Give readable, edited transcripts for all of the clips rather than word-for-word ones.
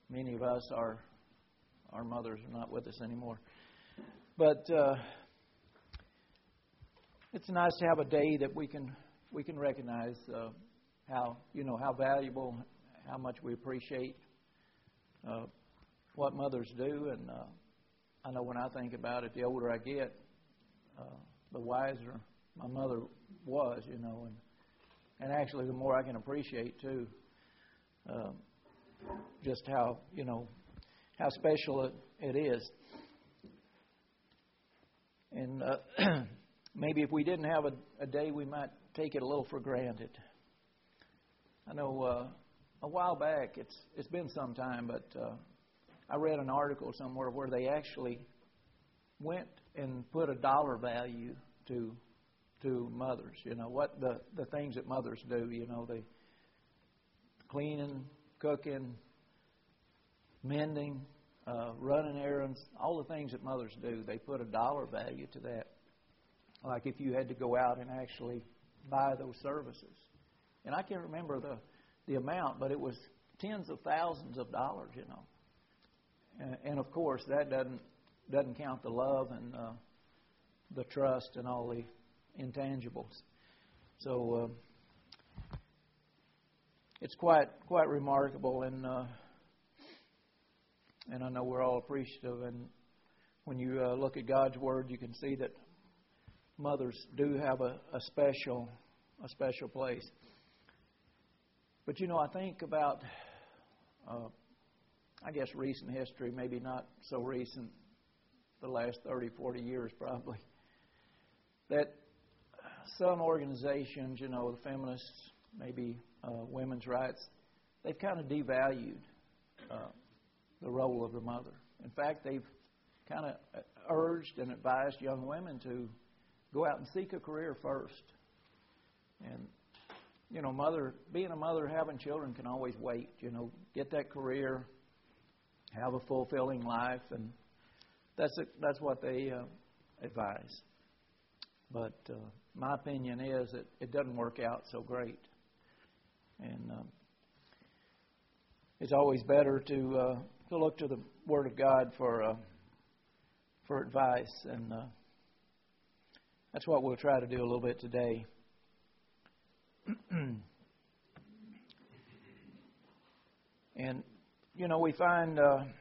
Many of us, our mothers are not with us anymore. But it's nice to have a day that we can recognize how valuable, how much we appreciate what mothers do. And I know when I think about it, the older I get, the wiser my mother was, and actually the more I can appreciate too, just how special it is. And maybe if we didn't have a day, we might take it a little for granted. I know a while back, it's been some time, but I read an article somewhere where they actually went and put a dollar value to mothers. What the things that mothers do. They cleaning, cooking, mending, running errands, all the things that mothers do. They put a dollar value to that. Like if you had to go out and actually buy those services. And I can't remember the amount, but it was tens of thousands of dollars, And of course, that doesn't count the love and the trust and all the intangibles. So it's quite remarkable, and I know we're all appreciative. And when you look at God's Word, you can see that mothers do have a special place. But I think about, I guess, recent history, maybe not so recent, the last 30, 40 years probably, that some organizations, the feminists, maybe women's rights, they've kind of devalued the role of the mother. In fact, they've kind of urged and advised young women to go out and seek a career first. And, being a mother, having children can always wait. Get that career, have a fulfilling life, and that's what they advise. But my opinion is that it doesn't work out so great. And it's always better to look to the Word of God for advice, and that's what we'll try to do a little bit today. And we find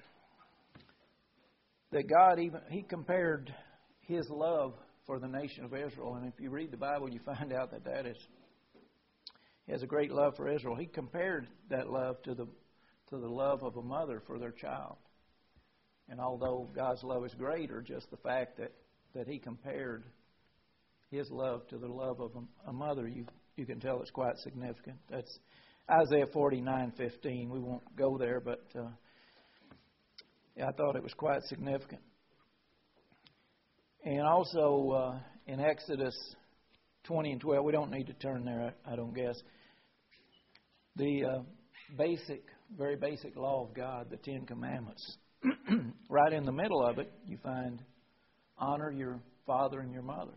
that God He compared His love for the nation of Israel, and if you read the Bible, you find out that He has a great love for Israel. He compared that love to the love of a mother for their child. And although God's love is greater, just the fact that He compared His love to the love of a mother, you can tell it's quite significant. That's Isaiah 49:15. We won't go there, but I thought it was quite significant. And also in Exodus 20 and 12, we don't need to turn there, I don't guess. The very basic law of God, the Ten Commandments. Right in the middle of it, you find honor your father and your mother.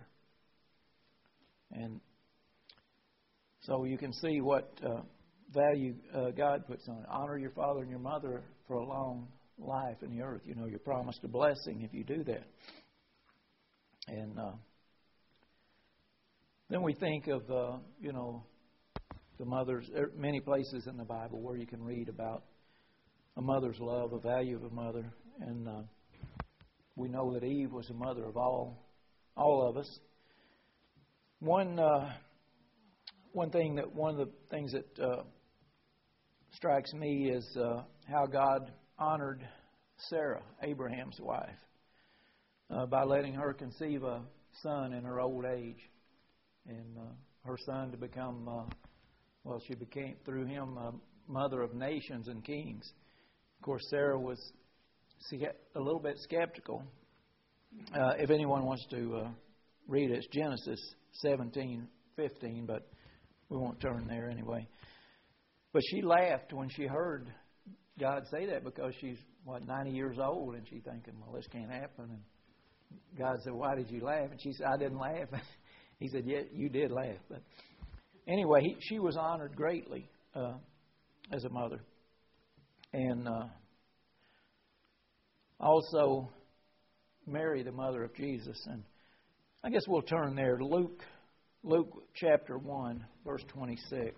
And so you can see what value God puts on it. Honor your father and your mother for a long life in the earth. You're promised a blessing if you do that. And then we think of, the mothers. There are many places in the Bible where you can read about a mother's love, a value of a mother. And we know that Eve was the mother of all of us. One of the things that strikes me is how God honored Sarah, Abraham's wife, by letting her conceive a son in her old age, and her son to become, she became through him a mother of nations and kings. Of course, Sarah was a little bit skeptical. If anyone wants to read it, it's Genesis 17:15, but we won't turn there anyway. But she laughed when she heard God say that, because she's 90 years old, and she's thinking, well, this can't happen. And God said, why did you laugh? And she said, I didn't laugh. He said, yeah, you did laugh. But anyway, she was honored greatly as a mother. And Also, Mary, the mother of Jesus. And I guess we'll turn there to Luke chapter 1, verse 26.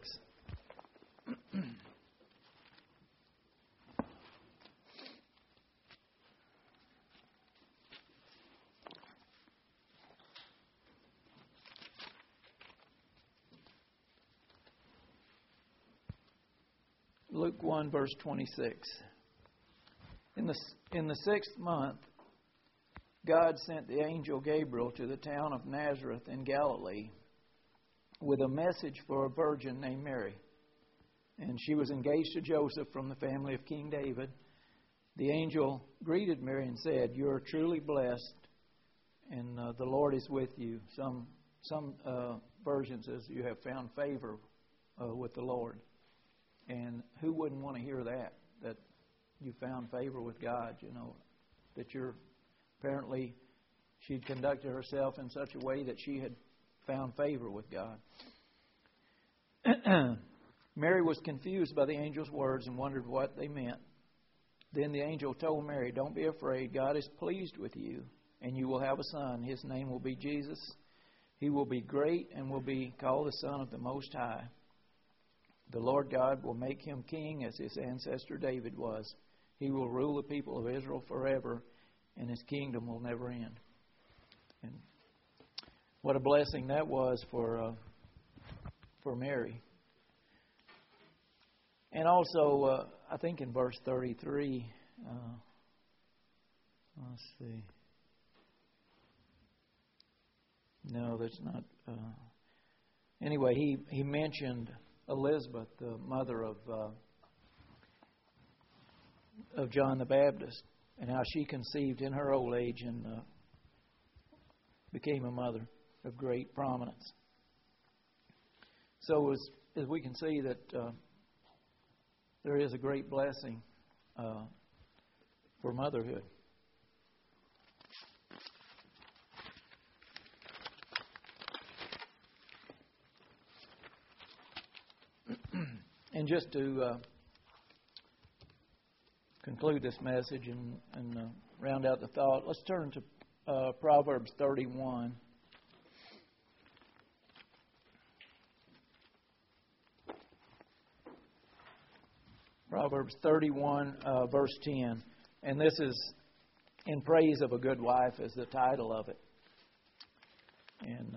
Luke 1, verse 26. In the 6th month, God sent the angel Gabriel to the town of Nazareth in Galilee with a message for a virgin named Mary. And she was engaged to Joseph from the family of King David. The angel greeted Mary and said, "You are truly blessed, and the Lord is with you." Some versions says you have found favor with the Lord. And who wouldn't want to hear that you found favor with God, that you're apparently she'd conducted herself in such a way that she had found favor with God. Mary was confused by the angel's words and wondered what they meant. Then the angel told Mary, "Don't be afraid. God is pleased with you, and you will have a son. His name will be Jesus. He will be great and will be called the Son of the Most High. The Lord God will make him king as his ancestor David was. He will rule the people of Israel forever, and his kingdom will never end." And what a blessing that was for Mary. And also, I think in verse 33, let's see. No, that's not. Anyway, he mentioned Elizabeth, the mother of John the Baptist, and how she conceived in her old age and became a mother of great prominence. So as we can see that there is a great blessing for motherhood. And just to conclude this message and round out the thought, let's turn to Proverbs 31. Proverbs 31, verse 10. And this is "In Praise of a Good Wife" is the title of it. And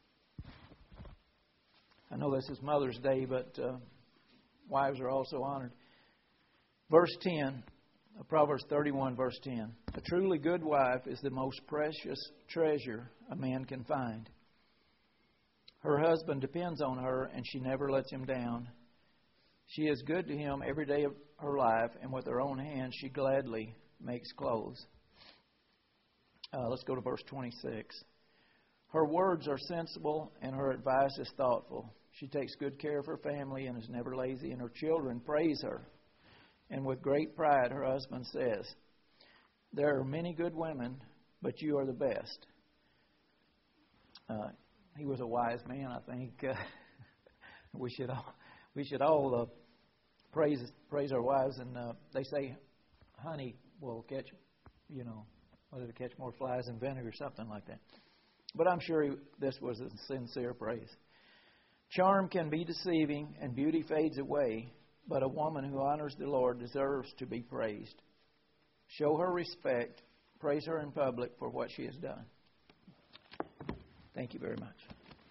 I know this is Mother's Day, but wives are also honored. Verse 10, Proverbs 31, verse 10. "A truly good wife is the most precious treasure a man can find. Her husband depends on her, and she never lets him down. She is good to him every day of her life, and with her own hands she gladly makes clothes." Let's go to verse 26. "Her words are sensible, and her advice is thoughtful. She takes good care of her family and is never lazy, and her children praise her. And with great pride her husband says, 'There are many good women, but you are the best.'" He was a wise man, I think. We should all praise our wives. And they say honey will catch, whether to catch more flies than vinegar or something like that. But I'm sure this was a sincere praise. "Charm can be deceiving and beauty fades away, but a woman who honors the Lord deserves to be praised. Show her respect. Praise her in public for what she has done." Thank you very much.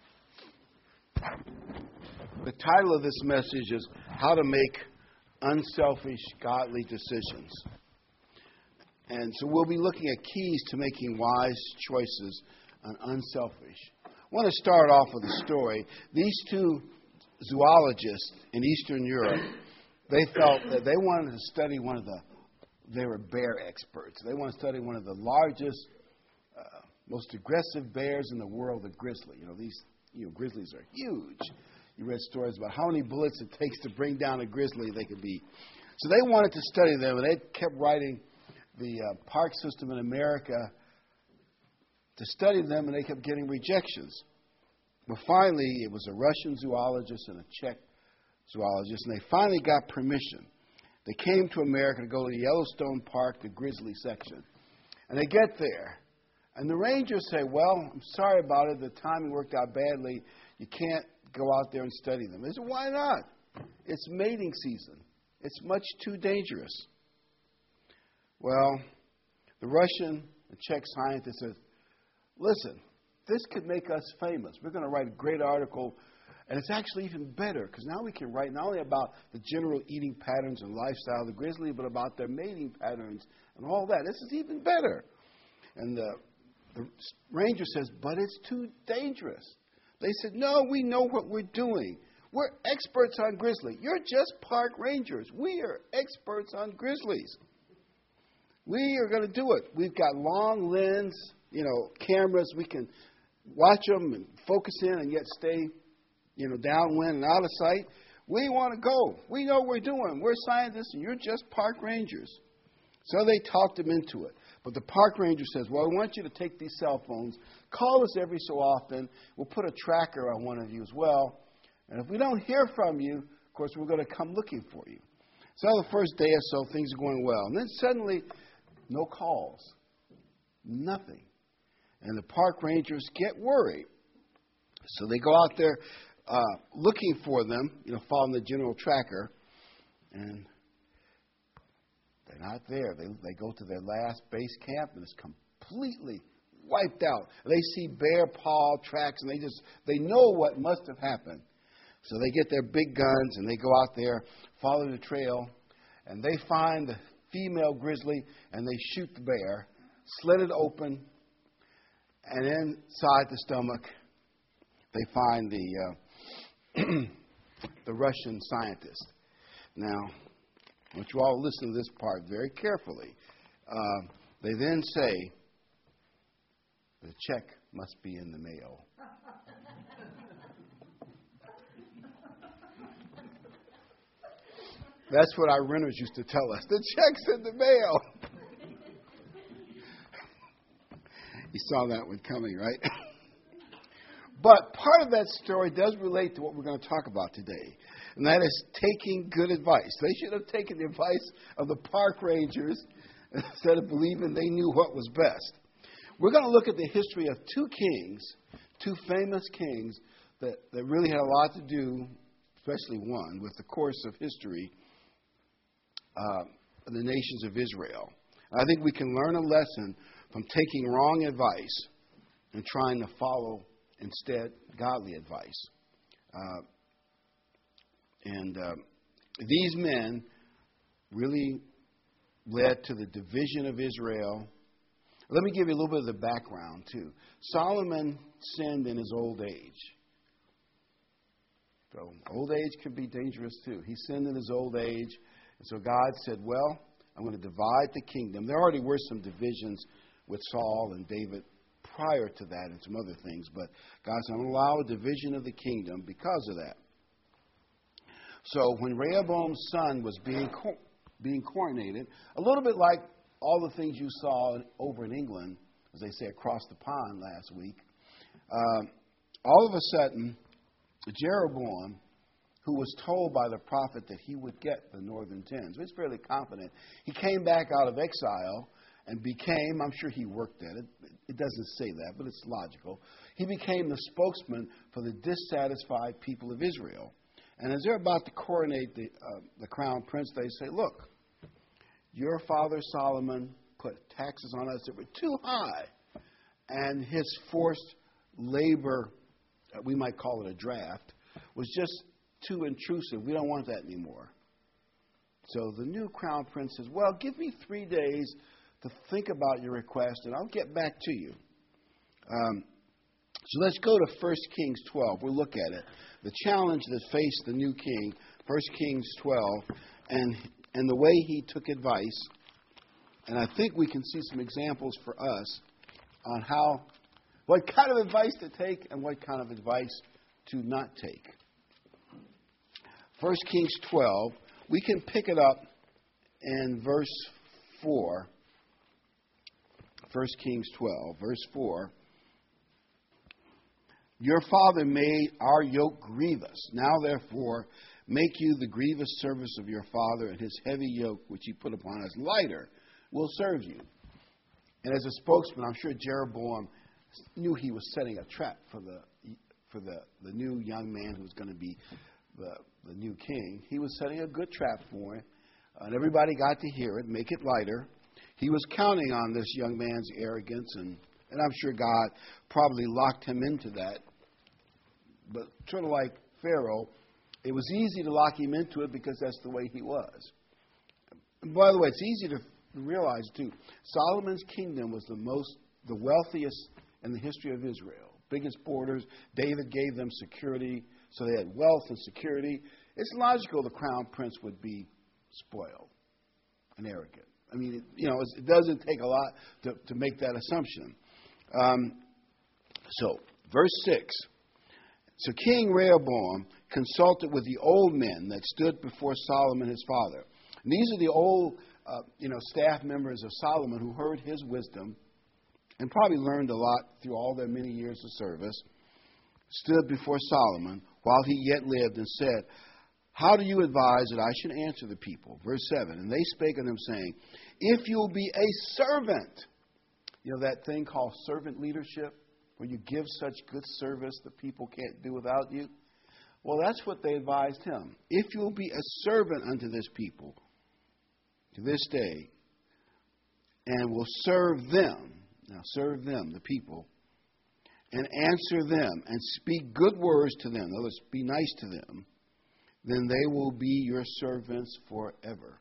The title of this message is "How to Make Unselfish, Godly Decisions." And so we'll be looking at keys to making wise choices and unselfish. I want to start off with a story. These two zoologists in Eastern Europe, they felt that they wanted to study they were bear experts. They want to study one of the largest, most aggressive bears in the world, the grizzly. Grizzlies are huge. You read stories about how many bullets it takes to bring down a grizzly they could beat. So they wanted to study them, and they kept writing the park system in America to study them, and they kept getting rejections. But finally, it was a Russian zoologist and a Czech zoologist, and they finally got permission. They came to America to go to the Yellowstone Park, the grizzly section. And they get there. And the rangers say, well, I'm sorry about it. The timing worked out badly. You can't go out there and study them. They said, why not? It's mating season. It's much too dangerous. Well, the Russian and Czech scientist says, listen, this could make us famous. We're going to write a great article. And it's actually even better because now we can write not only about the general eating patterns and lifestyle of the grizzly, but about their mating patterns and all that. This is even better. And the ranger says, but it's too dangerous. They said, no, we know what we're doing. We're experts on grizzly. You're just park rangers. We are experts on grizzlies. We are going to do it. We've got long lens, cameras. We can watch them and focus in and yet stay, downwind and out of sight. We want to go. We know what we're doing. We're scientists and you're just park rangers. So they talked him into it. But the park ranger says, well, I want you to take these cell phones, call us every so often. We'll put a tracker on one of you as well. And if we don't hear from you, of course, we're going to come looking for you. So the first day or so, things are going well. And then suddenly, no calls. Nothing. And the park rangers get worried. So they go out there looking for them, following the general tracker. And they're not there. They go to their last base camp, and it's completely wiped out. They see bear paw tracks, and they know what must have happened. So they get their big guns, and they go out there, follow the trail, and they find the female grizzly, and they shoot the bear, slit it open, and inside the stomach, they find the Russian scientist. Now, I want you all to listen to this part very carefully. They then say, the check must be in the mail. That's what our renters used to tell us. The check's in the mail. You saw that one coming, right? But part of that story does relate to what we're going to talk about today, and that is taking good advice. They should have taken the advice of the park rangers instead of believing they knew what was best. We're going to look at the history of two kings, two famous kings that really had a lot to do, especially one, with the course of history of the nations of Israel. I think we can learn a lesson from taking wrong advice and trying to follow instead godly advice. These men really led to the division of Israel. Let me give you a little bit of the background, too. Solomon sinned in his old age. So old age can be dangerous, too. He sinned in his old age. And so God said, well, I'm going to divide the kingdom. There already were some divisions with Saul and David prior to that and some other things. But God said, I'm going to allow a division of the kingdom because of that. So when Rehoboam's son was being coronated, a little bit like all the things you saw over in England, as they say, across the pond last week, all of a sudden, Jeroboam, who was told by the prophet that he would get the northern tens, he was fairly confident. He came back out of exile and became, I'm sure he worked at it, it doesn't say that, but it's logical. He became the spokesman for the dissatisfied people of Israel. And as they're about to coronate the crown prince, they say, look, your father Solomon put taxes on us that were too high, and his forced labor, we might call it a draft, was just too intrusive. We don't want that anymore. So the new crown prince says, well, give me 3 days to think about your request, and I'll get back to you. So let's go to 1 Kings 12. We'll look at it. The challenge that faced the new king, 1 Kings 12, and the way he took advice. And I think we can see some examples for us on what kind of advice to take and what kind of advice to not take. 1 Kings 12, we can pick it up in verse 4. 1 Kings 12, verse 4. Your father made our yoke grievous. Now, therefore, make you the grievous service of your father, and his heavy yoke, which he put upon us, lighter, will serve you. And as a spokesman, I'm sure Jeroboam knew he was setting a trap for the new young man who was going to be the new king. He was setting a good trap for him, and everybody got to hear it, make it lighter. He was counting on this young man's arrogance, and I'm sure God probably locked him into that. But sort of like Pharaoh, it was easy to lock him into it because that's the way he was. And by the way, it's easy to realize, too, Solomon's kingdom was the wealthiest in the history of Israel. Biggest borders. David gave them security, so they had wealth and security. It's logical the crown prince would be spoiled and arrogant. I mean, it doesn't take a lot to make that assumption. So, verse 6. So King Rehoboam consulted with the old men that stood before Solomon his father. And these are the old, staff members of Solomon who heard his wisdom and probably learned a lot through all their many years of service, stood before Solomon while he yet lived and said, how do you advise that I should answer the people? Verse 7, and they spake unto him, saying, if you'll be a servant, that thing called servant leadership, where you give such good service the people can't do without you. Well, that's what they advised him. If you'll be a servant unto this people to this day, and will serve them, the people, and answer them, and speak good words to them, in other words, be nice to them, then they will be your servants forever.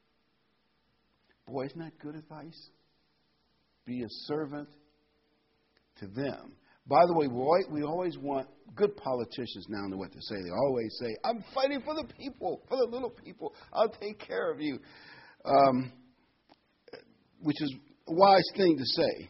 Boy, isn't that good advice? Be a servant to them. By the way, we always want good politicians now know what to say. They always say, I'm fighting for the people, for the little people. I'll take care of you. Which is a wise thing to say.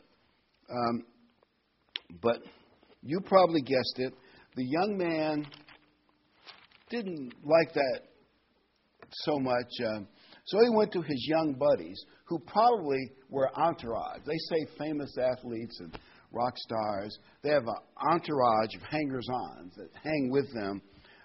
But you probably guessed it. The young man didn't like that so much. So he went to his young buddies, who probably were entourage. They say famous athletes and rock stars. They have an entourage of hangers-ons that hang with them.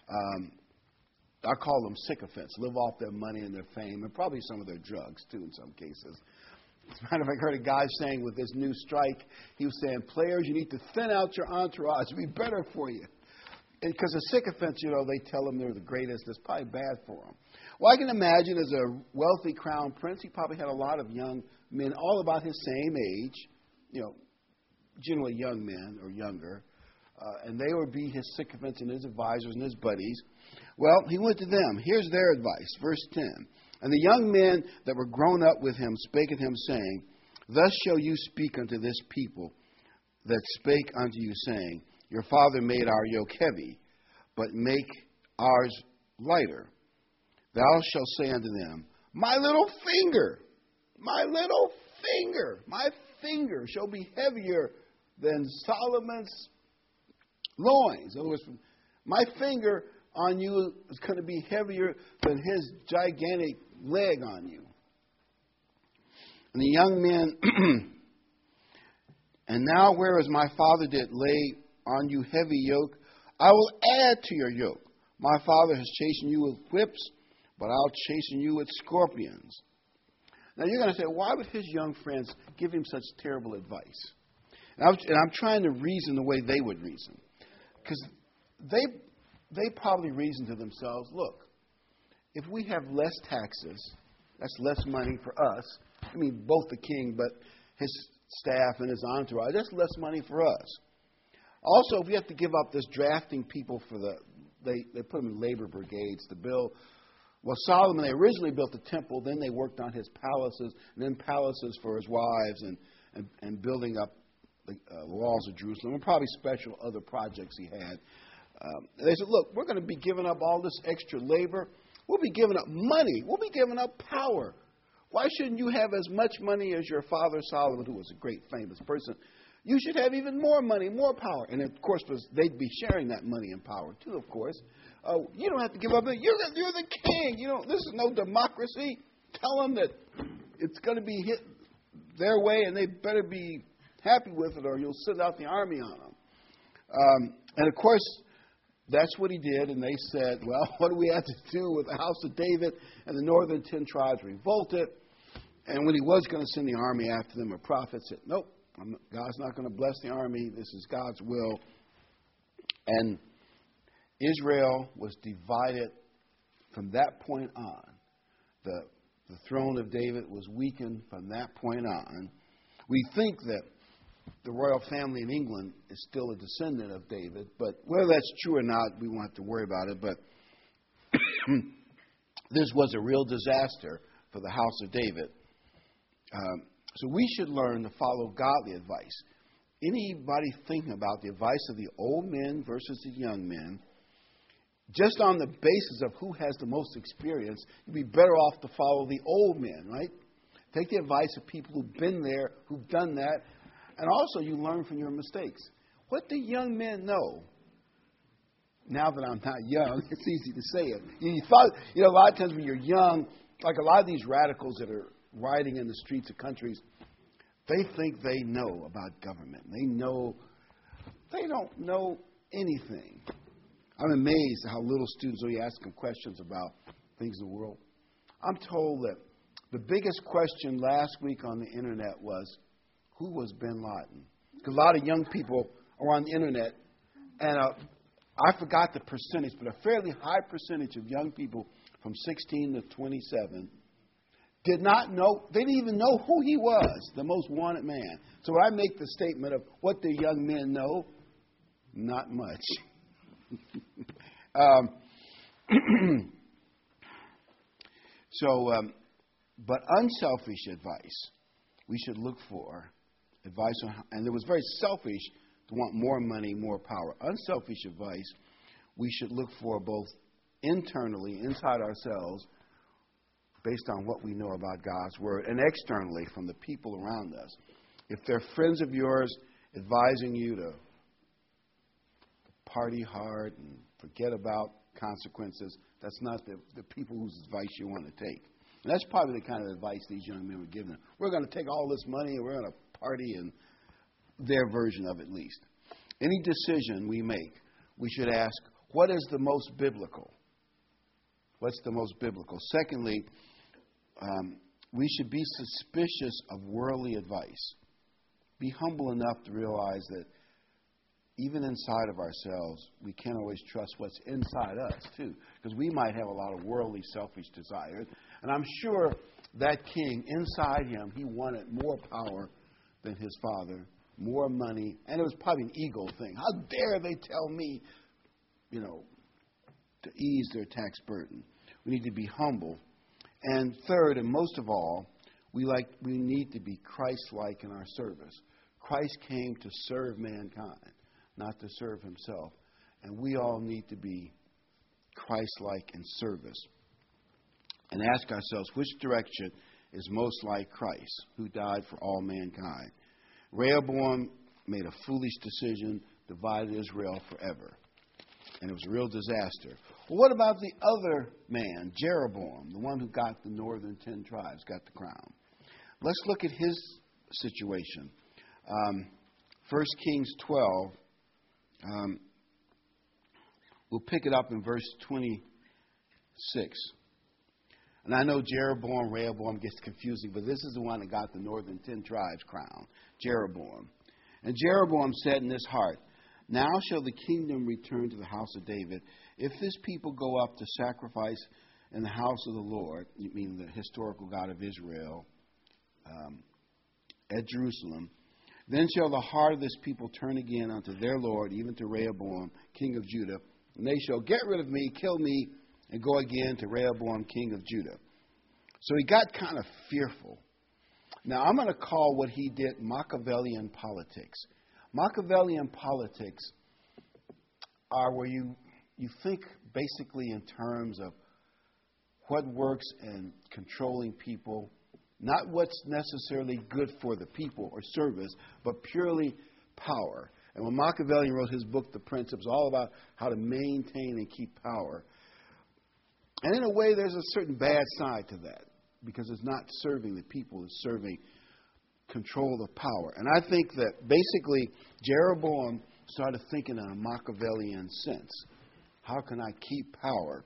I call them sycophants, live off their money and their fame, and probably some of their drugs, too, in some cases. As a matter of fact, I heard a guy saying with this new strike, he was saying, players, you need to thin out your entourage. It'll be better for you. Because the sycophants, they tell them they're the greatest. It's probably bad for them. Well, I can imagine as a wealthy crown prince, he probably had a lot of young men, all about his same age, generally young men or younger, and they would be his sycophants and his advisors and his buddies. Well, he went to them. Here's their advice, verse 10. And the young men that were grown up with him spake unto him, saying, thus shall you speak unto this people that spake unto you, saying, your father made our yoke heavy, but make ours lighter. Thou shalt say unto them, my finger shall be heavier than Solomon's loins. In other words, my finger on you is going to be heavier than his gigantic leg on you. And the young men, and now whereas my father did lay on you heavy yoke, I will add to your yoke. My father has chastened you with whips, but I'll chasten you with scorpions. Now you're going to say, why would his young friends give him such terrible advice? And I'm trying to reason the way they would reason. Because they probably reason to themselves, look, if we have less taxes, that's less money for us. I mean, both the king, but his staff and his entourage, that's less money for us. Also, if we have to give up this drafting people for they put them in labor brigades to build. Well, Solomon, they originally built the temple, then they worked on his palaces, and then palaces for his wives, and building up the walls of Jerusalem, and probably special other projects he had. They said, look, we're going to be giving up all this extra labor. We'll be giving up money. We'll be giving up power. Why shouldn't you have as much money as your father Solomon, who was a great famous person? You should have even more money, more power. And, of course, they'd be sharing that money and power, too, of course. You don't have to give up. You're the king. This is no democracy. Tell them that it's going to be hit their way, and they better be happy with it, or you'll send out the army on them. And, of course, that's what he did, and they said, well, what do we have to do with the house of David? And the northern 10 tribes revolted. And when he was going to send the army after them, a prophet said, nope, God's not going to bless the army. This is God's will. And Israel was divided from that point on. The throne of David was weakened from that point on. We think that the royal family in England is still a descendant of David, but whether that's true or not, we won't have to worry about it. But this was a real disaster for the house of David. So we should learn to follow godly advice. Anybody thinking about the advice of the old men versus the young men, just on the basis of who has the most experience, you'd be better off to follow the old men, right? Take the advice of people who've been there, who've done that, and also you learn from your mistakes. What do young men know? Now that I'm not young, it's easy to say it. A lot of times when you're young, like a lot of these radicals that are rioting in the streets of countries, they think they know about government. They don't know anything. I'm amazed at how little students, when you ask them questions about things in the world. I'm told that the biggest question last week on the internet was, who was bin Laden? Because a lot of young people are on the internet, and I forgot the percentage, but a fairly high percentage of young people from 16 to 27 did not know, they didn't even know who he was, the most wanted man. So when I make the statement of what do young men know, not much. But unselfish advice, we should look for advice on, and it was very selfish to want more money, more power. Unselfish advice, we should look for both internally, inside ourselves, based on what we know about God's Word, and externally from the people around us. If they're friends of yours advising you to party hard and forget about consequences, that's not the people whose advice you want to take. And that's probably the kind of advice these young men were giving. We're going to take all this money and we're going to party, and their version of it, at least. Any decision we make, we should ask, what is the most biblical? What's the most biblical? Secondly, we should be suspicious of worldly advice. Be humble enough to realize that even inside of ourselves, we can't always trust what's inside us, too, because we might have a lot of worldly, selfish desires. And I'm sure that king, inside him, he wanted more power than his father, more money, and it was probably an ego thing. How dare they tell me, to ease their tax burden? We need to be humble. And third, and most of all, we need to be Christ-like in our service. Christ came to serve mankind, not to serve himself. And we all need to be Christ-like in service. And ask ourselves, which direction is most like Christ, who died for all mankind? Rehoboam made a foolish decision, divided Israel forever. And it was a real disaster. Well, what about the other man, Jeroboam, the one who got the northern 10 tribes, got the crown? Let's look at his situation. 1 Kings 12. We'll pick it up in verse 26. And I know Jeroboam, Rehoboam gets confusing, but this is the one that got the northern 10 tribes crown, Jeroboam. And Jeroboam said in his heart, now shall the kingdom return to the house of David. If this people go up to sacrifice in the house of the Lord, you mean the historical God of Israel, at Jerusalem, then shall the heart of this people turn again unto their Lord, even to Rehoboam, king of Judah. And they shall get rid of me, kill me, and go again to Rehoboam, king of Judah. So he got kind of fearful. Now, I'm going to call what he did Machiavellian politics. Machiavellian politics are where you think basically in terms of what works in controlling people, not what's necessarily good for the people or service, but purely power. And when Machiavelli wrote his book, The Prince, it was all about how to maintain and keep power. And in a way, there's a certain bad side to that, because it's not serving the people, it's serving control of power. And I think that basically Jeroboam started thinking in a Machiavellian sense. How can I keep power?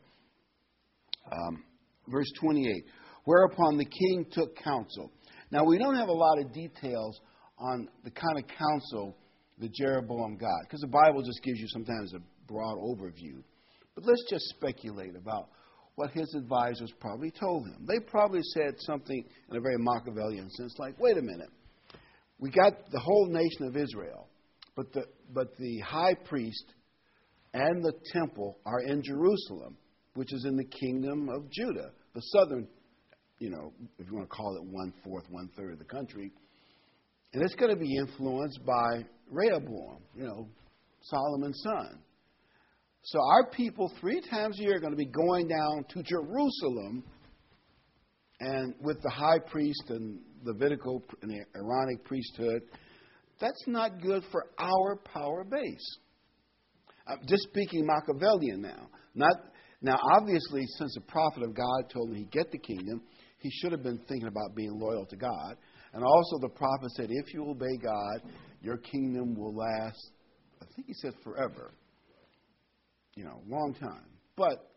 Verse 28, whereupon the king took counsel. Now, we don't have a lot of details on the kind of counsel that Jeroboam got, because the Bible just gives you sometimes a broad overview. But let's just speculate about what his advisors probably told him. They probably said something in a very Machiavellian sense, like, wait a minute, we got the whole nation of Israel, but the high priest and the temple are in Jerusalem, which is in the kingdom of Judah, the southern, if you want to call it 1/4, 1/3 of the country. And it's going to be influenced by Rehoboam, Solomon's son. So our people 3 times a year are going to be going down to Jerusalem, and with the high priest and Levitical and the Aaronic priesthood. That's not good for our power base. I'm just speaking Machiavellian now. Now, obviously, since the prophet of God told him he'd get the kingdom, he should have been thinking about being loyal to God. And also the prophet said, if you obey God, your kingdom will last, I think he said forever. Long time. But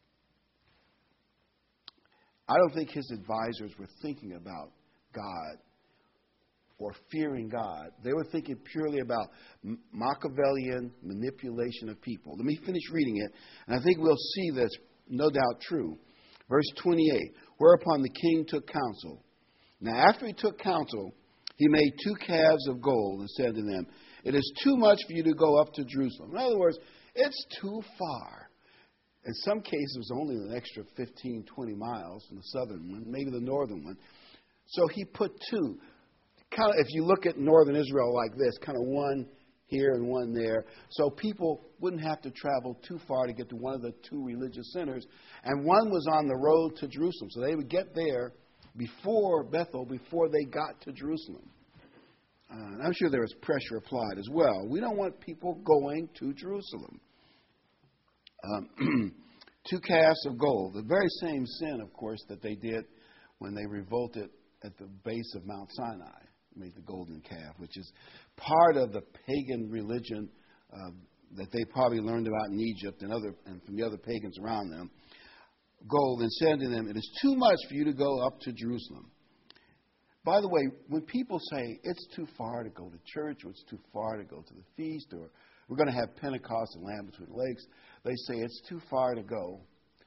I don't think his advisors were thinking about God or fearing God. They were thinking purely about Machiavellian manipulation of people. Let me finish reading it, and I think we'll see that's no doubt true. Verse 28, whereupon the king took counsel. Now, after he took counsel, he made 2 calves of gold and said to them, it is too much for you to go up to Jerusalem. In other words, it's too far. In some cases, it was only an extra 15, 20 miles from the southern one, maybe the northern one. So he put 2. Kind of, if you look at northern Israel like this, kind of one here and one there, so people wouldn't have to travel too far to get to one of the 2 religious centers. And one was on the road to Jerusalem, so they would get there before Bethel, before they got to Jerusalem. And I'm sure there was pressure applied as well. We don't want people going to Jerusalem. 2 calves of gold, the very same sin, of course, that they did when they revolted at the base of Mount Sinai, made the golden calf, which is part of the pagan religion that they probably learned about in Egypt and from the other pagans around them. Gold, and said to them, it is too much for you to go up to Jerusalem. By the way, when people say it's too far to go to church, or it's too far to go to the feast, or we're going to have Pentecost and Lamb Between the Lakes, they say it's too far to go.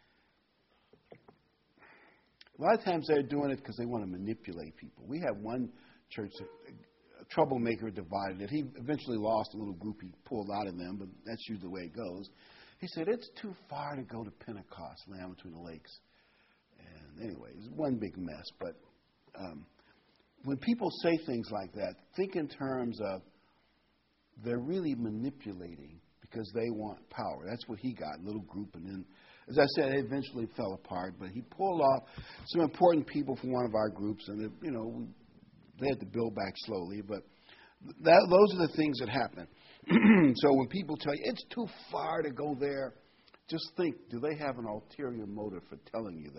A lot of times they're doing it because they want to manipulate people. We have one church, a troublemaker divided it. He eventually lost a little group he pulled out of them, but that's usually the way it goes. He said, it's too far to go to Pentecost, Lamb Between the Lakes. And anyway, it's one big mess. But when people say things like that, think in terms of they're really manipulating because they want power. That's what he got, a little group. And then, as I said, it eventually fell apart. But he pulled off some important people from one of our groups, and they had to build back slowly. But those are the things that happen. So when people tell you it's too far to go there, just think, do they have an ulterior motive for telling you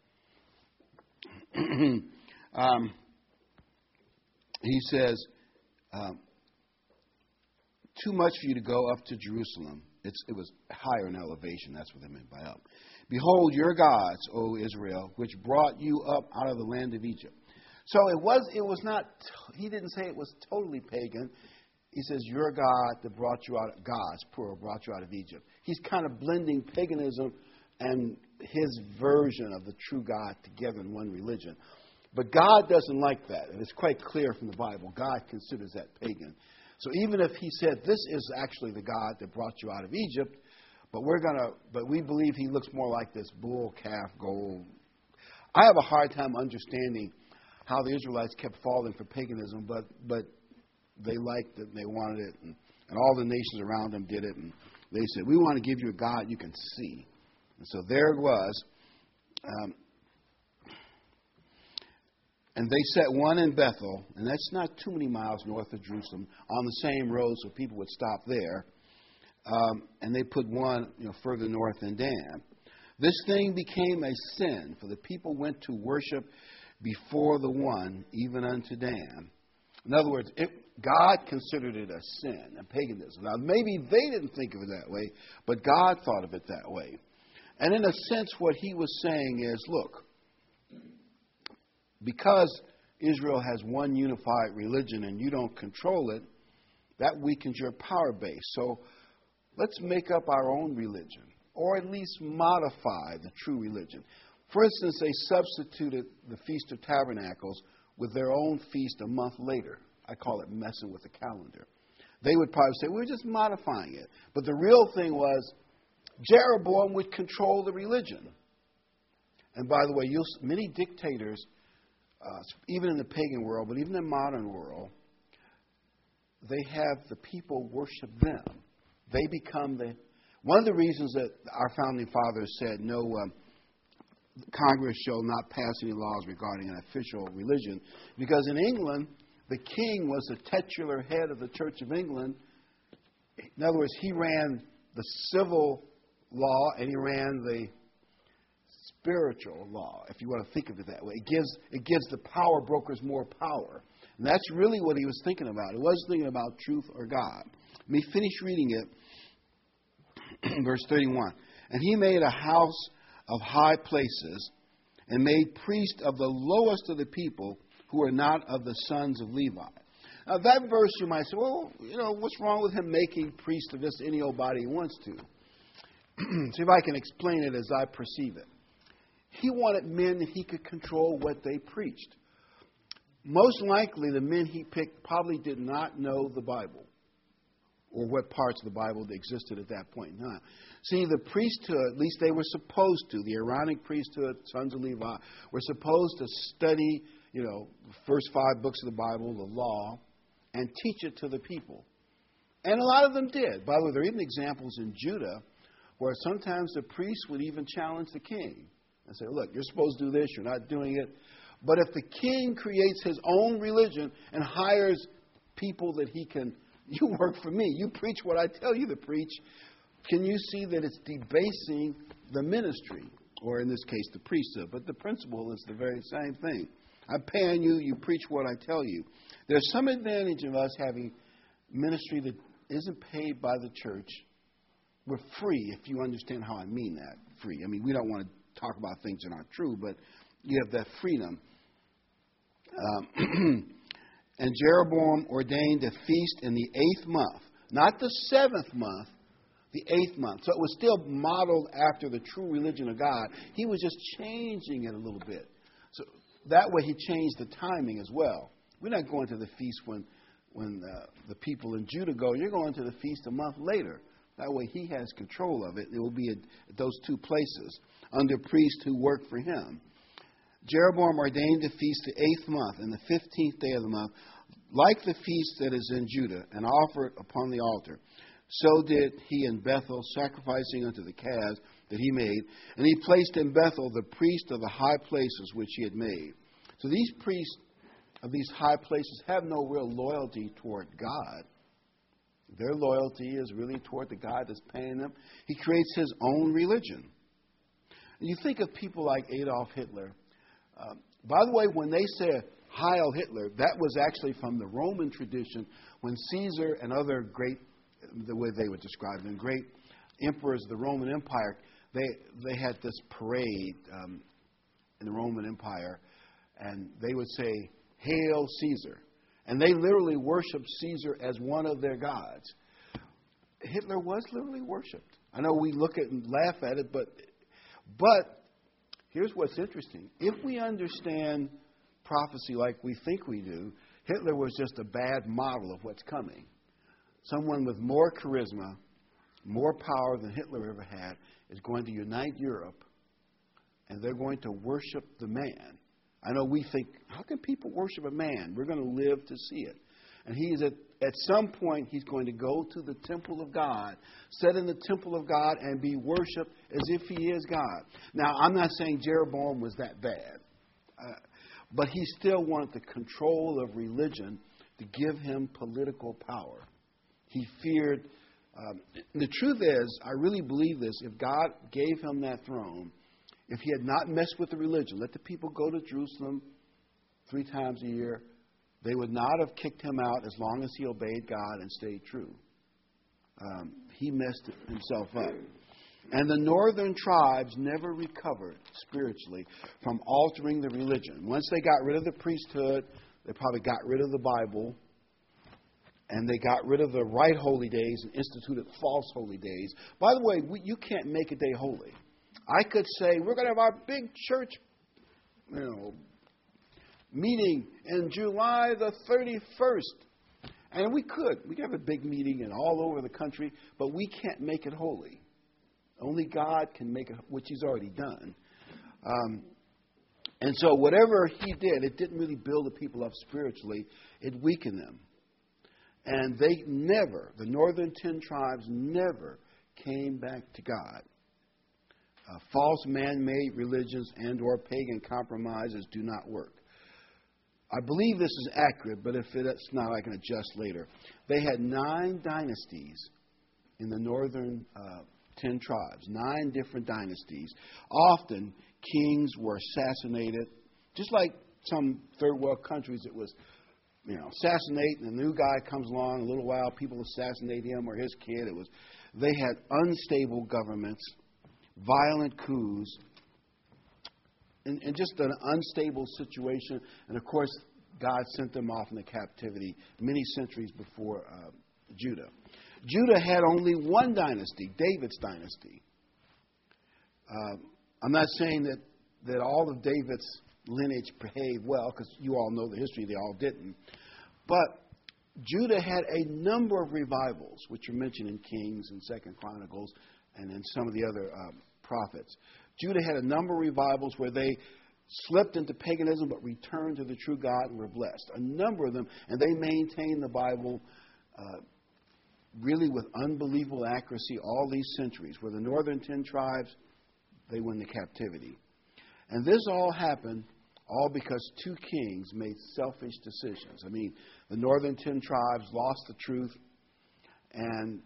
that? He says, too much for you to go up to Jerusalem. It was higher in elevation. That's what they meant by up. Behold, your gods, O Israel, which brought you up out of the land of Egypt. So it was not, he didn't say it was totally pagan. He says, your God that brought you out, gods, plural, brought you out of Egypt. He's kind of blending paganism and his version of the true God together in one religion. But God doesn't like that. And it's quite clear from the Bible. God considers that pagan. So even if he said, this is actually the God that brought you out of Egypt, but we believe he looks more like this bull, calf, gold. I have a hard time understanding how the Israelites kept falling for paganism, but they liked it and they wanted it, and all the nations around them did it, and they said, we want to give you a God you can see. And so there it was. And they set one in Bethel, and that's not too many miles north of Jerusalem, on the same road so people would stop there. And they put one further north in Dan. This thing became a sin, for the people went to worship before the one, even unto Dan. In other words, God considered it a sin, a paganism. Now, maybe they didn't think of it that way, but God thought of it that way. And in a sense, what he was saying is, look, because Israel has one unified religion and you don't control it, that weakens your power base. So let's make up our own religion, or at least modify the true religion. For instance, they substituted the Feast of Tabernacles with their own feast a month later. I call it messing with the calendar. They would probably say, we're just modifying it. But the real thing was, Jeroboam would control the religion. And by the way, many dictators, even in the pagan world, but even in the modern world, they have the people worship them. They become one of the reasons that our founding fathers said no, Congress shall not pass any laws regarding an official religion, because in England, the king was the titular head of the Church of England. In other words, he ran the civil law and he ran the spiritual law, if you want to think of it that way. It gives the power brokers more power. And that's really what he was thinking about. He wasn't thinking about truth or God. Let me finish reading it. Verse 31. And he made a house of high places and made priests of the lowest of the people who are not of the sons of Levi. Now, that verse you might say, well, what's wrong with him making priests of just any old body he wants to? See if I can explain it as I perceive it. He wanted men that he could control what they preached. Most likely, the men he picked probably did not know the Bible, or what parts of the Bible that existed at that point in time. See, the priesthood, at least they were supposed to, the Aaronic priesthood, sons of Levi, were supposed to study, the first 5 books of the Bible, the law, and teach it to the people. And a lot of them did. By the way, there are even examples in Judah where sometimes the priests would even challenge the king and say, look, you're supposed to do this, you're not doing it. But if the king creates his own religion and hires people that he can, you work for me, you preach what I tell you to preach, can you see that it's debasing the ministry, or in this case, the priesthood? But the principle is the very same thing. I'm paying you, you preach what I tell you. There's some advantage of us having ministry that isn't paid by the church. We're free, if you understand how I mean that, free. I mean, we don't want to talk about things that aren't true, but you have that freedom. And Jeroboam ordained a feast in the 8th month, not the 7th month, the 8th month. So it was still modeled after the true religion of God. He was just changing it a little bit. So that way he changed the timing as well. We're not going to the feast when the people in Judah go. You're going to the feast a month later. That way he has control of it. It will be at those 2 places under priests who work for him. Jeroboam ordained the feast the 8th month and the 15th day of the month, like the feast that is in Judah, and offered upon the altar. So did he in Bethel, sacrificing unto the calves that he made. And he placed in Bethel the priest of the high places which he had made. So these priests of these high places have no real loyalty toward God. Their loyalty is really toward the God that's paying them. He creates his own religion. And you think of people like Adolf Hitler. By the way, when they said Heil Hitler, that was actually from the Roman tradition when Caesar and other great, the way they would describe them, great emperors of the Roman Empire, they had this parade in the Roman Empire, and they would say, Hail Caesar. And they literally worshiped Caesar as one of their gods. Hitler was literally worshipped. I know we look at and laugh at it, but here's what's interesting. If we understand prophecy like we think we do, Hitler was just a bad model of what's coming. Someone with more charisma, more power than Hitler ever had, is going to unite Europe, and they're going to worship the man. I know we think, how can people worship a man? We're going to live to see it. And he's at some point, he's going to go to the temple of God, sit in the temple of God, and be worshipped as if he is God. Now, I'm not saying Jeroboam was that bad, but he still wanted the control of religion to give him political power. He feared. The truth is, I really believe this, if God gave him that throne, if he had not messed with the religion, let the people go to Jerusalem 3 times a year, they would not have kicked him out as long as he obeyed God and stayed true. He messed himself up. And the northern tribes never recovered spiritually from altering the religion. Once they got rid of the priesthood, they probably got rid of the Bible, and they got rid of the right holy days and instituted false holy days. By the way, you can't make a day holy. I could say, we're going to have our big church, meeting in July the 31st. And we could. We could have a big meeting and all over the country, but we can't make it holy. Only God can make it, which He's already done. And so whatever He did, it didn't really build the people up spiritually. It weakened them. And they never, the northern 10 tribes never came back to God. False man-made religions and or pagan compromises do not work. I believe this is accurate, but if it's not, I can adjust later. They had 9 dynasties in the northern 10 tribes, 9 different dynasties. Often, kings were assassinated, just like some third world countries. It was, assassinate, and a new guy comes along. A little while, people assassinate him or his kid. They had unstable governments, violent coups, and just an unstable situation. And of course, God sent them off into captivity many centuries before Judah. Judah had only one dynasty, David's dynasty. I'm not saying that all of David's lineage behaved well, because you all know the history, they all didn't. But Judah had a number of revivals, which are mentioned in Kings and 2 Chronicles and in some of the other prophets. Judah had a number of revivals where they slipped into paganism but returned to the true God and were blessed. A number of them, and they maintained the Bible really with unbelievable accuracy all these centuries. Where the northern 10 tribes, they went into captivity. And this all happened all because 2 kings made selfish decisions. I mean, the northern 10 tribes lost the truth, and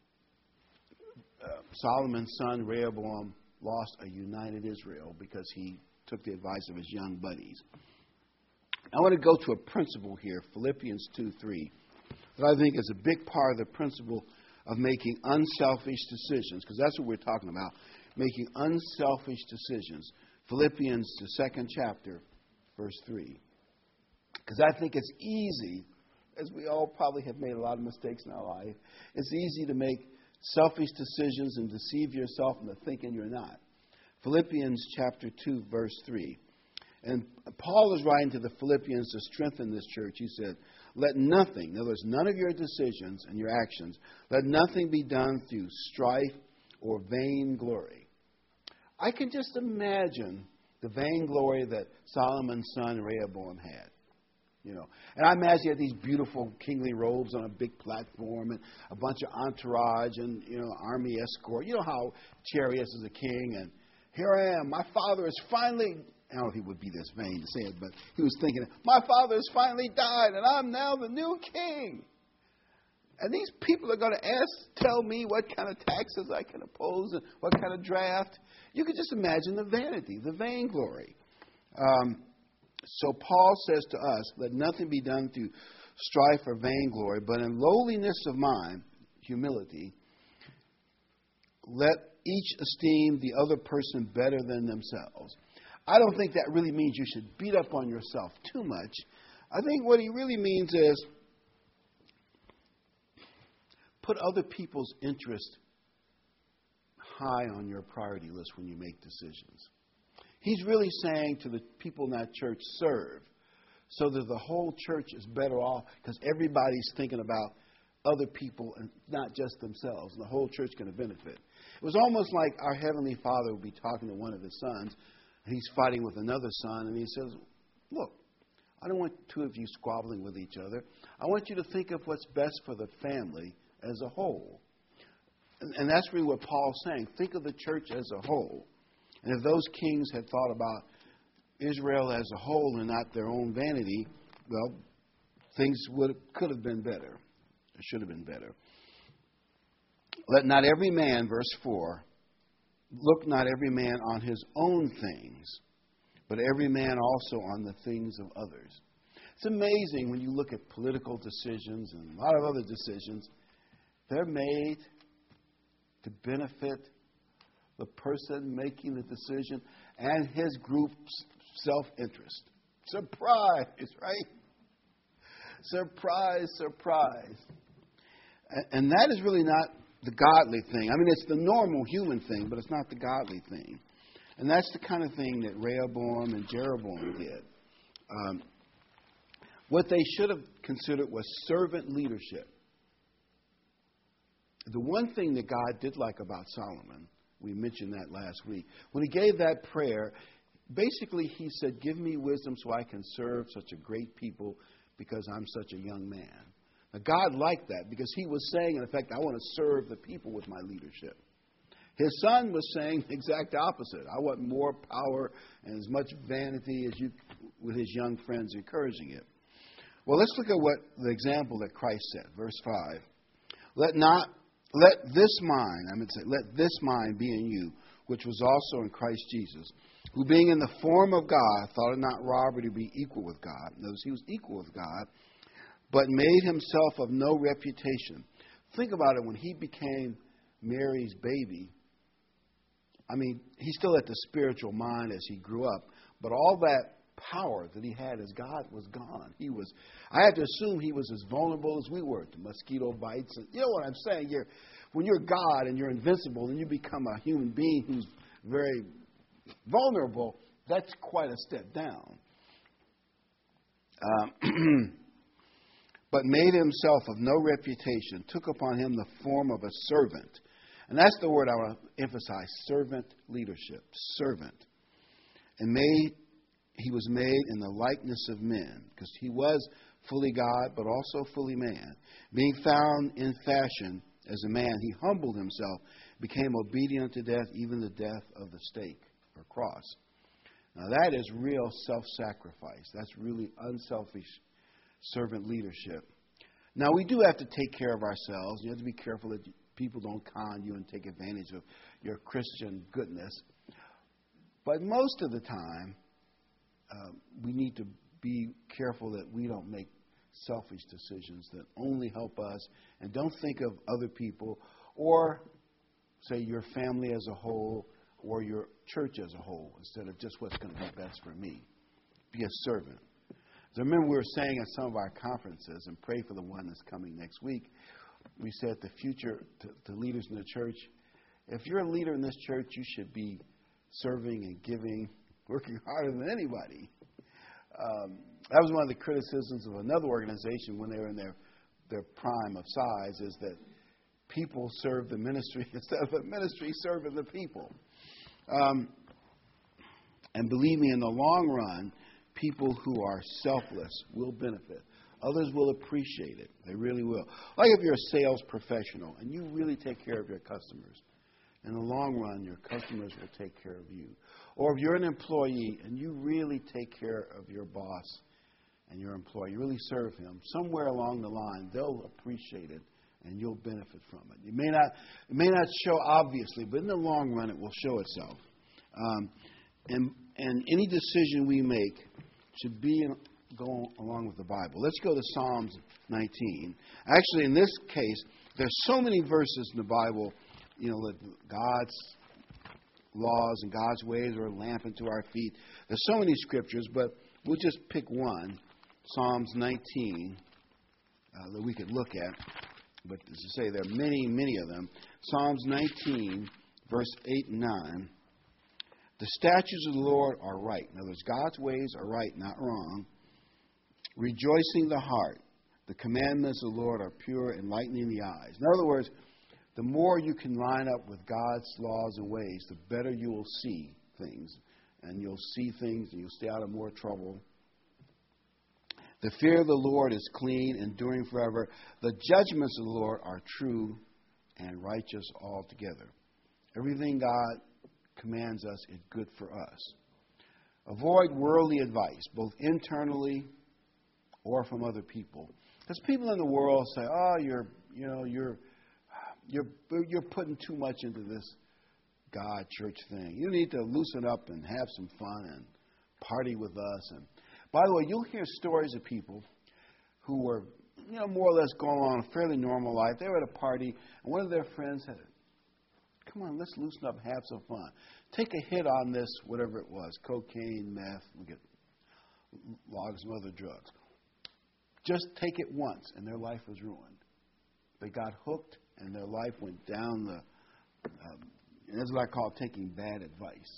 Solomon's son, Rehoboam, lost a united Israel because he took the advice of his young buddies. I want to go to a principle here, Philippians 2:3, that I think is a big part of the principle of making unselfish decisions, because that's what we're talking about, making unselfish decisions. Philippians, the 2nd chapter, verse 3. Because I think it's easy, as we all probably have made a lot of mistakes in our life, it's easy to make selfish decisions and deceive yourself into thinking you're not. Philippians chapter 2, verse 3. And Paul is writing to the Philippians to strengthen this church. He said, let nothing, in other words, none of your decisions and your actions, let nothing be done through strife or vain glory. I can just imagine the vainglory that Solomon's son Rehoboam had. And I imagine he had these beautiful kingly robes on a big platform and a bunch of entourage and, army escort. You know how Charius is a king, and here I am. My father is finally, I don't know if he would be this vain to say it, but he was thinking, my father has finally died, and I'm now the new king. And these people are going to tell me what kind of taxes I can impose and what kind of draft. You can just imagine the vanity, the vainglory. So Paul says to us, let nothing be done through strife or vainglory, but in lowliness of mind, humility, let each esteem the other person better than themselves. I don't think that really means you should beat up on yourself too much. I think what he really means is put other people's interest high on your priority list when you make decisions. He's really saying to the people in that church, serve, so that the whole church is better off, because everybody's thinking about other people and not just themselves, and the whole church going to benefit. It was almost like our Heavenly Father would be talking to one of His sons, and he's fighting with another son, and he says, look, I don't want 2 of you squabbling with each other. I want you to think of what's best for the family as a whole. And that's really what Paul's saying. Think of the church as a whole. And if those kings had thought about Israel as a whole and not their own vanity, well, things could have been better. It should have been better. Let not every man, verse 4, look not every man on his own things, but every man also on the things of others. It's amazing when you look at political decisions and a lot of other decisions. They're made to benefit the person making the decision and his group's self-interest. Surprise, right? Surprise, surprise. And that is really not the godly thing. I mean, it's the normal human thing, but it's not the godly thing. And that's the kind of thing that Rehoboam and Jeroboam did. What they should have considered was servant leadership. The one thing that God did like about Solomon, we mentioned that last week, when he gave that prayer, basically he said, give me wisdom so I can serve such a great people because I'm such a young man. Now, God liked that because he was saying, in effect, I want to serve the people with my leadership. His son was saying the exact opposite. I want more power and as much vanity as you, with his young friends encouraging it. Well, let's look at what the example that Christ said, verse 5. Let this mind be in you, which was also in Christ Jesus, who being in the form of God, thought it not robbery to be equal with God. Notice he was equal with God, but made himself of no reputation. Think about it, when he became Mary's baby, I mean, he still had the spiritual mind as he grew up, but all that power that he had as God was gone. I had to assume he was as vulnerable as we were to mosquito bites. And you know what I'm saying? When you're God and you're invincible and you become a human being who's very vulnerable, that's quite a step down. But made himself of no reputation, took upon him the form of a servant. And that's the word I want to emphasize, servant leadership, servant. And he was made in the likeness of men, because he was fully God, but also fully man. Being found in fashion as a man, he humbled himself, became obedient to death, even the death of the stake or cross. Now that is real self-sacrifice. That's really unselfish servant leadership. Now we do have to take care of ourselves. You have to be careful that people don't con you and take advantage of your Christian goodness. But most of the time, we need to be careful that we don't make selfish decisions that only help us and don't think of other people or, say, your family as a whole or your church as a whole instead of just what's going to be best for me. Be a servant. As I remember we were saying at some of our conferences, and pray for the one that's coming next week, we said the future to leaders in the church, if you're a leader in this church, you should be serving and giving, working harder than anybody. That was one of the criticisms of another organization when they were in their prime of size, is that people serve the ministry instead of the ministry serving the people. And believe me, in the long run, people who are selfless will benefit. Others will appreciate it. They really will. Like if you're a sales professional and you really take care of your customers, in the long run, your customers will take care of you. Or if you're an employee and you really take care of your boss and your employee, you really serve him, somewhere along the line, they'll appreciate it and you'll benefit from it. It may not show obviously, but in the long run, it will show itself. And any decision we make should go along with the Bible. Let's go to Psalms 19. Actually, in this case, there's so many verses in the Bible, that God's laws and God's ways are a lamp unto our feet. There's so many scriptures, but we'll just pick one, Psalms 19, that we could look at. But as I say, there are many, many of them. Psalms 19, verse 8 and 9. The statutes of the Lord are right. In other words, God's ways are right, not wrong. Rejoicing the heart. The commandments of the Lord are pure, enlightening the eyes. In other words, the more you can line up with God's laws and ways, the better you will see things. And you'll see things and you'll stay out of more trouble. The fear of the Lord is clean, enduring forever. The judgments of the Lord are true and righteous altogether. Everything God commands us is good for us. Avoid worldly advice, both internally or from other people. Because people in the world say, "Oh, you're putting too much into this God church thing. You need to loosen up and have some fun and party with us." By the way, you'll hear stories of people who were, more or less going on a fairly normal life. They were at a party, and one of their friends said, "Come on, let's loosen up, have some fun. Take a hit on this, whatever it was, cocaine, meth, we get logs of other drugs. Just take it once," and their life was ruined. They got hooked, and their life went down and that's what I call taking bad advice.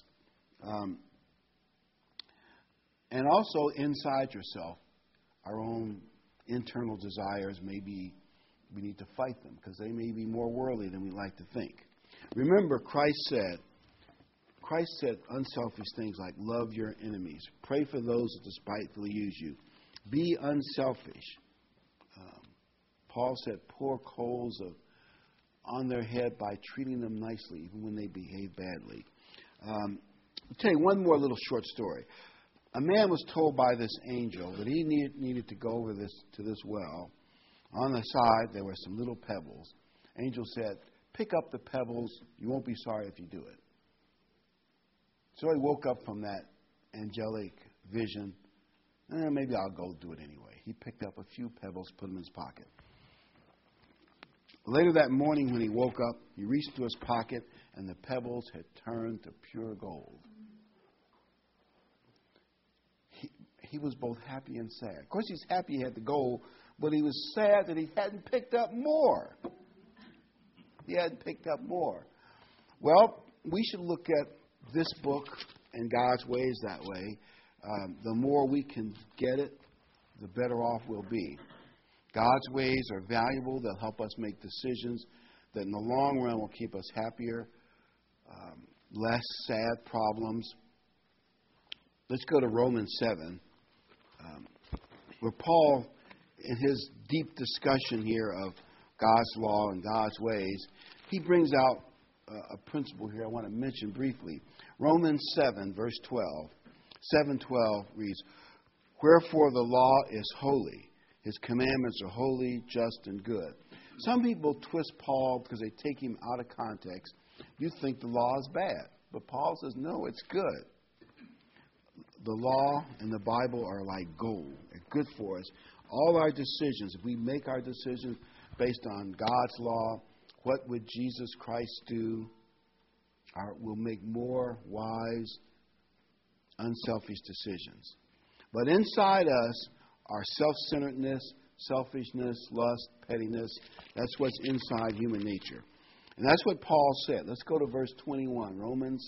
And also inside yourself, our own internal desires we need to fight them because they may be more worldly than we like to think. Remember, Christ said unselfish things like love your enemies, pray for those that despitefully use you, be unselfish. Paul said pour coals on their head by treating them nicely even when they behave badly. I'll tell you one more little short story. A man was told by this angel that he needed to go over to this well. On the side, there were some little pebbles. Angel said, "Pick up the pebbles. You won't be sorry if you do it." So he woke up from that angelic vision. Maybe I'll go do it anyway. He picked up a few pebbles, put them in his pocket. Later that morning when he woke up, he reached into his pocket, and the pebbles had turned to pure gold. He was both happy and sad. Of course, he's happy he had the gold, but he was sad that he hadn't picked up more. He hadn't picked up more. Well, we should look at this book and God's ways that way. The more we can get it, the better off we'll be. God's ways are valuable. They'll help us make decisions that in the long run will keep us happier, less sad problems. Let's go to Romans 7. Where Paul, in his deep discussion here of God's law and God's ways, he brings out a principle here I want to mention briefly. Romans 7, verse 12. 7:12 reads, "Wherefore the law is holy. His commandments are holy, just, and good." Some people twist Paul because they take him out of context. You think the law is bad. But Paul says, no, it's good. The law and the Bible are like gold. They're good for us. All our decisions, if we make our decisions based on God's law, what would Jesus Christ do? We'll make more wise, unselfish decisions. But inside us are self-centeredness, selfishness, lust, pettiness. That's what's inside human nature. And that's what Paul said. Let's go to verse 21, Romans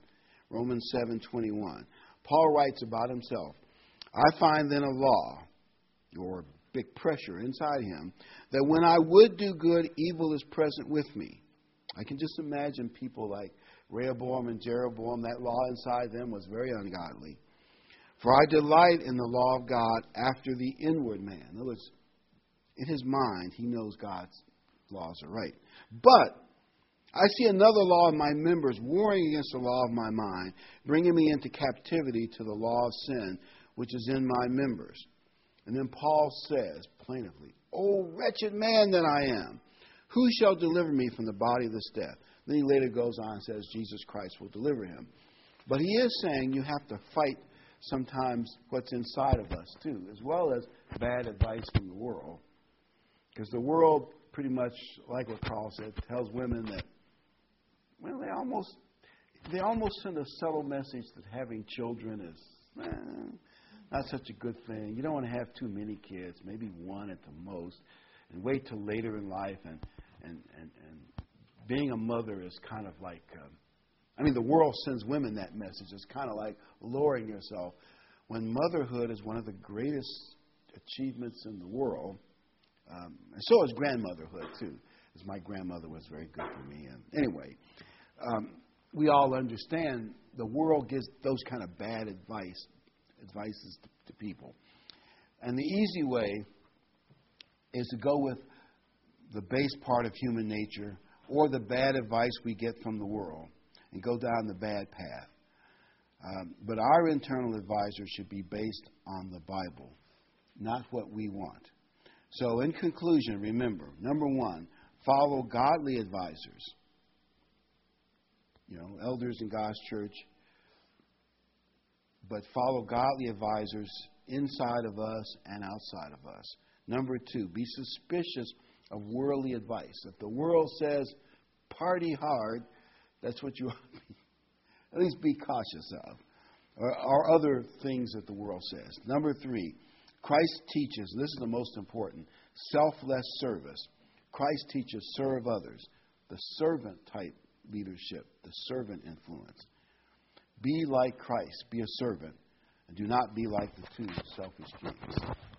7:21. Paul writes about himself, "I find then a law," or big pressure inside him, "that when I would do good, evil is present with me." I can just imagine people like Rehoboam and Jeroboam. That law inside them was very ungodly. "For I delight in the law of God after the inward man." In other words, in his mind, he knows God's laws are right. "But I see another law in my members, warring against the law of my mind, bringing me into captivity to the law of sin, which is in my members." And then Paul says plaintively, "O wretched man that I am, who shall deliver me from the body of this death?" Then he later goes on and says Jesus Christ will deliver him. But he is saying you have to fight sometimes what's inside of us too, as well as bad advice from the world. Because the world pretty much, like what Carl said, tells women that, well, they almost send a subtle message that having children is not such a good thing. You don't want to have too many kids, maybe one at the most, and wait till later in life. And being a mother is kind of like, the world sends women that message. It's kind of like lowering yourself, when motherhood is one of the greatest achievements in the world. And so is grandmotherhood, too, as my grandmother was very good for me. And anyway, we all understand the world gives those kind of bad advices to people. And the easy way is to go with the base part of human nature or the bad advice we get from the world and go down the bad path. But our internal advisor should be based on the Bible, not what we want. So in conclusion, remember, number one, follow godly advisors. Elders in God's church. But follow godly advisors inside of us and outside of us. Number 2, be suspicious of worldly advice. If the world says, party hard, that's what you ought to be. At least be cautious of. Or other things that the world says. Number 3, Christ teaches, and this is the most important, selfless service. Christ teaches serve others, the servant type leadership, the servant influence. Be like Christ, be a servant, and do not be like the two selfish kings.